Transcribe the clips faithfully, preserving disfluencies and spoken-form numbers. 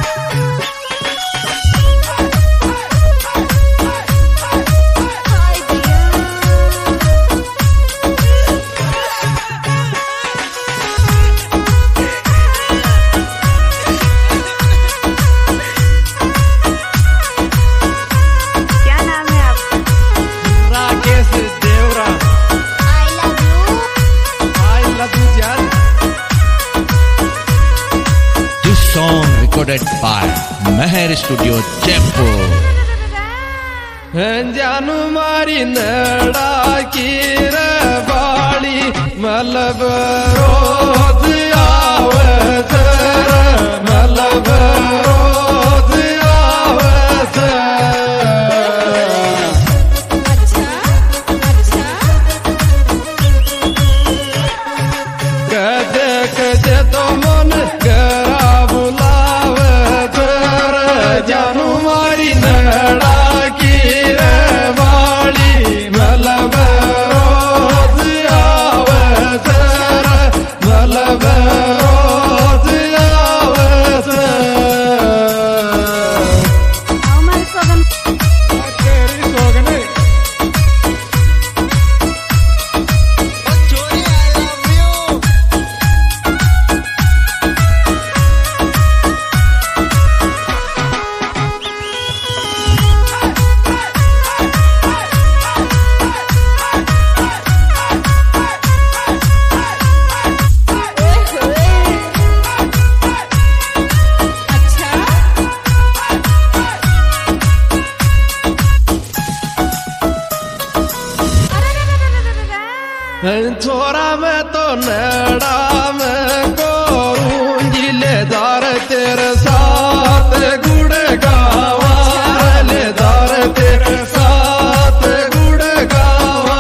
Recorded by Meher Studio Jaipur. जानू मारी नड़ा की रे बाड़ी मलब रोज आवत मलब रोज आवत कदे कदे तो मन गरा बुलावत जानू मारी नड़ा की रे बाड़ी मलब रोज आवत मलब रोज आवत तेरी सोगन छोरा में तो नड़ा में गोरूंगी लेदार तेरे साथ गुड़ गावा लेदार तेरे साथ गुड़ गावा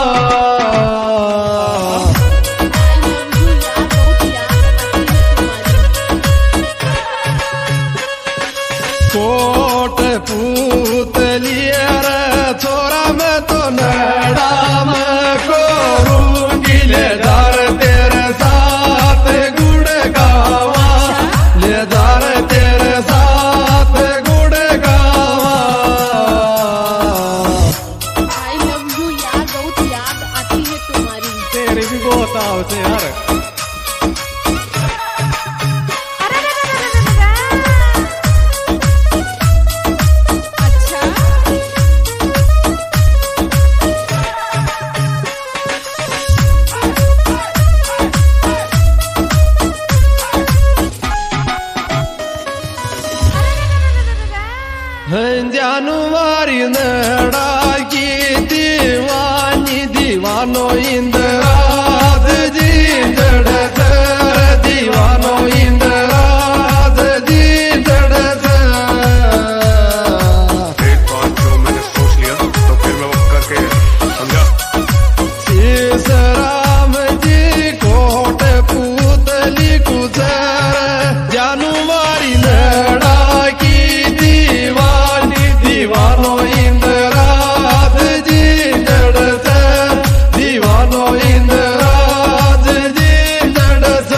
कोट पूत लिए रे छोरा में तो नड़ा में गोरूंगी लेदार तेरे साथ गुड़ गावा लेदार तेरे साथ गुड़ गावा आई लव यू यार बहुत याद आती है तुम्हारी तेरी भी बहुत आवते यार जानू मारी नड़ा की दीवानी दीवानो इंद्राज जी जड़त दीवानो इंद्राज जी जड़त एक बात जो मैंने सोच लिया तो फिर मैं वो करके समझा शीश राम जी कोट पूतली कुचर जानू मारी नड़ा की दीवानो इंद्राज जी जड़त दीवानो इंद्राज जी जड़त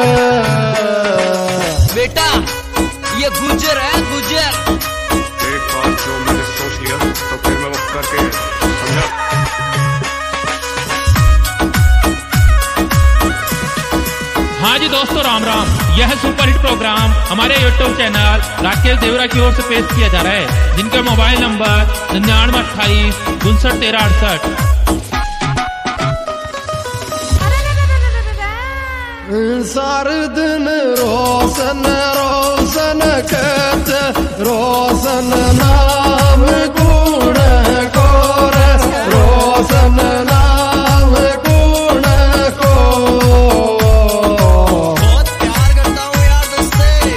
बेटा ये गुजर है गुजर एक बात जो मैंने सोच लिया तो फिर मैं वो करके समझा हाँ जी दोस्तों राम राम। यह सुपर हिट प्रोग्राम हमारे यूट्यूब चैनल राकेश देवरा की ओर से पेश किया जा रहा है, जिनका मोबाइल नंबर निन्यानवे अट्ठाईस उनसठ तेरह अड़सठ। सार दिन रोशन रोशन कहत रोशन नाम गुण कोर रोशन नाम गुण को बहुत प्यार करता हूँ यार दोस्ते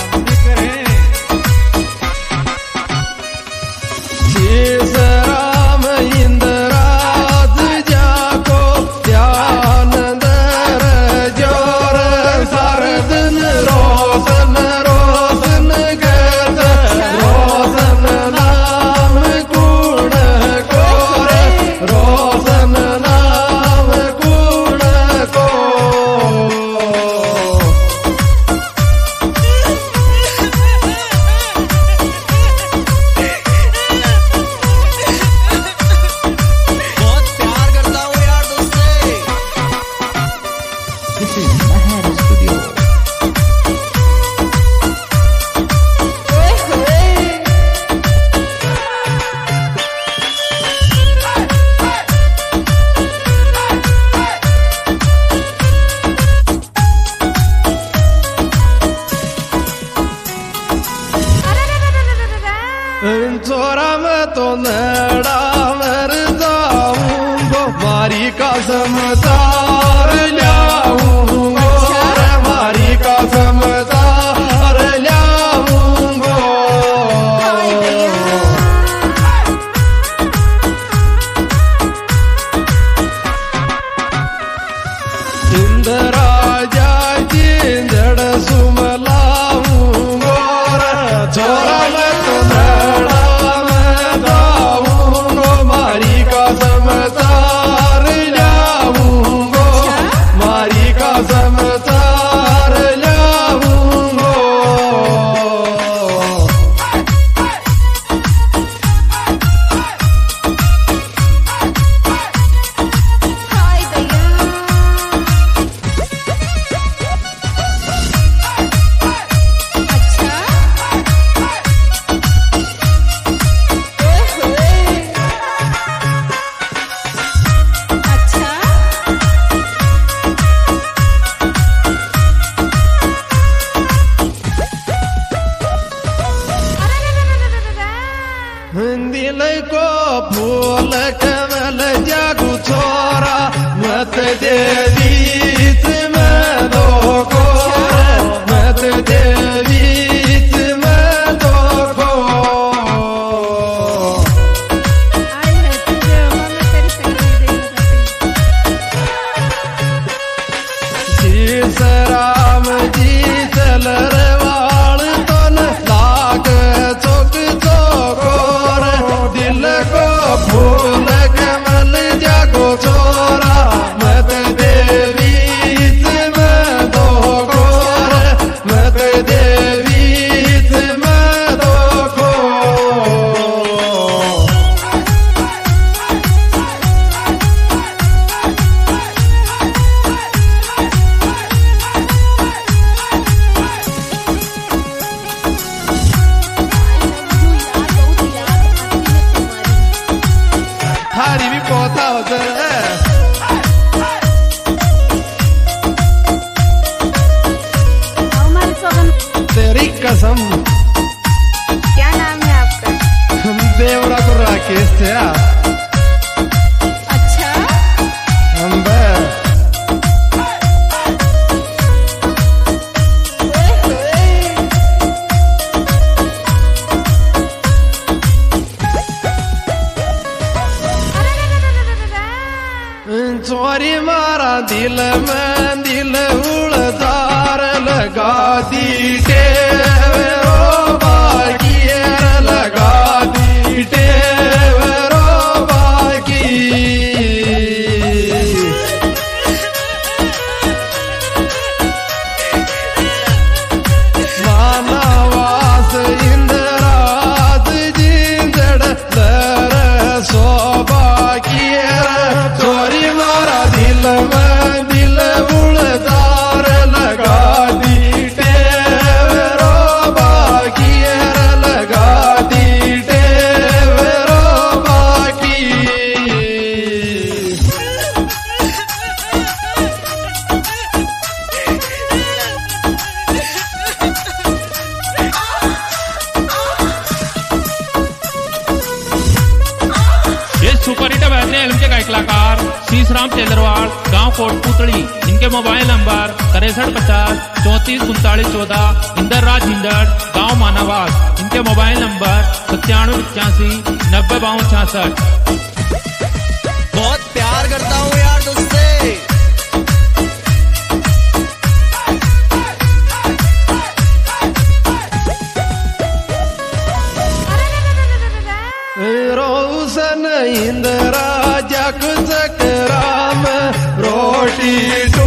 शीश राम इंद्राज जाको ध्यान दर जोर सार दिन रोशन रोशन गत रोशन चोरा में तो नड़ा मर जाऊंगो मारी कसम तार लाऊंगो रे मारी कसम तार लाऊंगो इंदिरा जाजी जड़ सुमलाऊंगो रे चोरा में तो नड़ा में जाऊंगो मारी कसम तार लाऊंगो मारी कसम तार लाऊंगो हाय दया अच्छा ओए अच्छा दिल को फूल कमल जागू छोरा मत दे बीच में दो को मत दे बीच में दो को आई है तुझे मैं तेरी तकदीर देख शीश राम जी चल रे वाल तन लाग चौक चौकोर दिल को फूल कमल जागो छोरा मत दे बीच में दो को मत दे बीच में दो को याद बहुत याद आती है तुम्हारी थारी भी पोता होता है हमारे सोगन तेरी कसम क्या नाम है आपका हम देवरा को राकेश थे अच्छा हम बे चोरी मारा दिल में दिल उड़दार लगा दी टेवरो बागियर लगा दी टेवरो बागी मानवास इंद्राज जिंदड़ दर शोभा कियर चोरी मारा दिल में दिल उड़दार लगा दी टेवरो बागियर लगा दी टेवरो बागी ये सुपर हिट बहने फिल्म के गायक कलाकार शीशराम चेलरवाल गांव कोटपुतली। इनके मोबाइल नंबर तिरसठ पचास चौंतीस उनतालीस चौदह। इंदर राज हिंदड़ गांव मानावास। इनके मोबाइल नंबर सत्तानवे पचासी नब्बे बावन छियासठ। बहुत प्यार करता हूँ यार तुझसे। रोशन इंदिरा जग जग राम रोटी